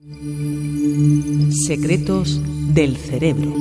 Secretos del cerebro.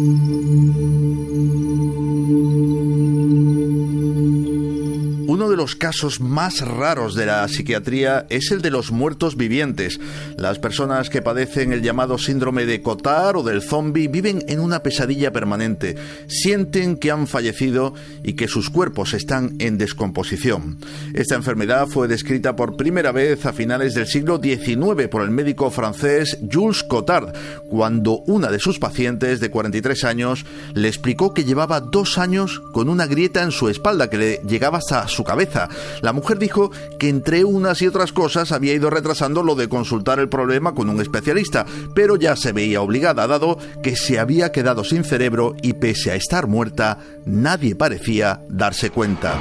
Uno de los casos más raros de la psiquiatría es el de los muertos vivientes. Las personas que padecen el llamado síndrome de Cotard o del zombie viven en una pesadilla permanente. Sienten que han fallecido y que sus cuerpos están en descomposición. Esta enfermedad fue descrita por primera vez a finales del siglo XIX por el médico francés Jules Cotard, cuando una de sus pacientes de 43 años le explicó que llevaba 2 años con una grieta en su espalda que le llegaba hasta su cabeza. La mujer dijo que entre unas y otras cosas había ido retrasando lo de consultar el problema con un especialista, pero ya se veía obligada, dado que se había quedado sin cerebro y pese a estar muerta, nadie parecía darse cuenta.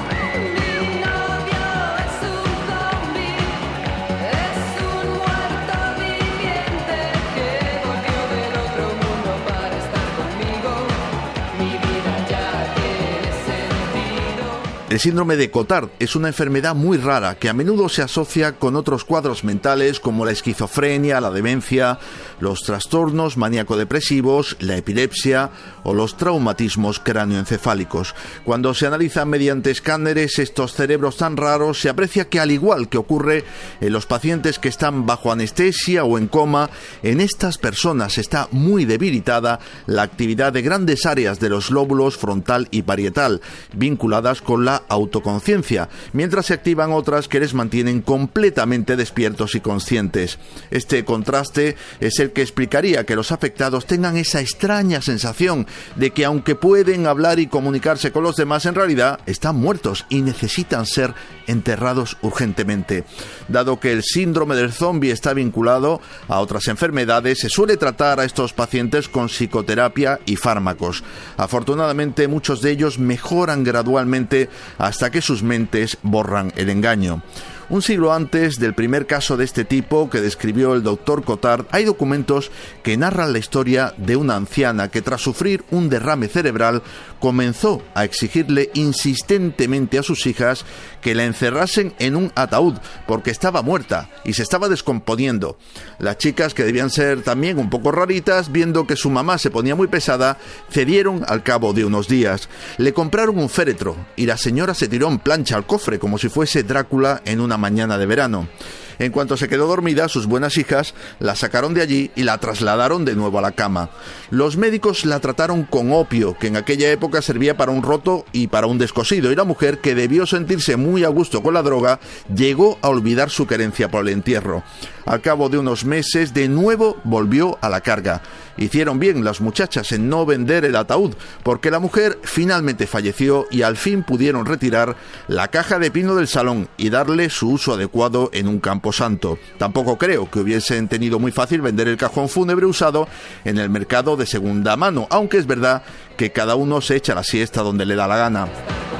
El síndrome de Cotard es una enfermedad muy rara que a menudo se asocia con otros cuadros mentales como la esquizofrenia, la demencia, los trastornos maníaco-depresivos, la epilepsia o los traumatismos cráneoencefálicos. Cuando se analizan mediante escáneres estos cerebros tan raros, se aprecia que, al igual que ocurre en los pacientes que están bajo anestesia o en coma, en estas personas está muy debilitada la actividad de grandes áreas de los lóbulos frontal y parietal, vinculadas con la autoconciencia, mientras se activan otras que les mantienen completamente despiertos y conscientes. Este contraste es el que explicaría que los afectados tengan esa extraña sensación de que, aunque pueden hablar y comunicarse con los demás, en realidad están muertos y necesitan ser enterrados urgentemente. Dado que el síndrome del zombie está vinculado a otras enfermedades, se suele tratar a estos pacientes con psicoterapia y fármacos. Afortunadamente, muchos de ellos mejoran gradualmente hasta que sus mentes borran el engaño. Un siglo antes del primer caso de este tipo que describió el doctor Cotard, hay documentos que narran la historia de una anciana que, tras sufrir un derrame cerebral, comenzó a exigirle insistentemente a sus hijas que la encerrasen en un ataúd porque estaba muerta y se estaba descomponiendo. Las chicas, que debían ser también un poco raritas, viendo que su mamá se ponía muy pesada, cedieron al cabo de unos días. Le compraron un féretro y la señora se tiró en plancha al cofre como si fuese Drácula en una mañana de verano. En cuanto se quedó dormida, sus buenas hijas la sacaron de allí y la trasladaron de nuevo a la cama. Los médicos la trataron con opio, que en aquella época servía para un roto y para un descosido, y la mujer, que debió sentirse muy a gusto con la droga, llegó a olvidar su querencia por el entierro. Al cabo de unos meses, de nuevo volvió a la carga. Hicieron bien las muchachas en no vender el ataúd, porque la mujer finalmente falleció y al fin pudieron retirar la caja de pino del salón y darle su uso adecuado en un camposanto. Tampoco creo que hubiesen tenido muy fácil vender el cajón fúnebre usado en el mercado de segunda mano, aunque es verdad que cada uno se echa la siesta donde le da la gana.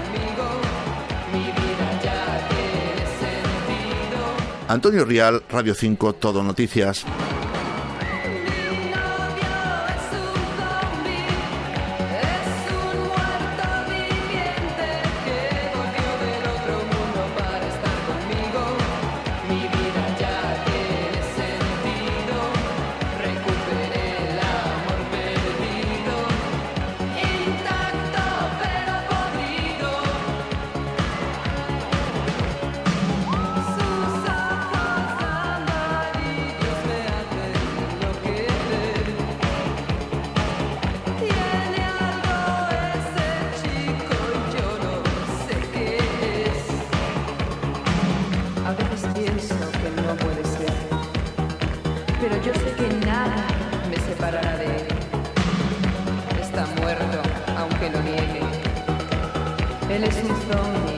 Antonio Rial, Radio 5, Todo Noticias. Pero yo sé que nada me separará de él. Está muerto, aunque lo niegue. Él es un zombie.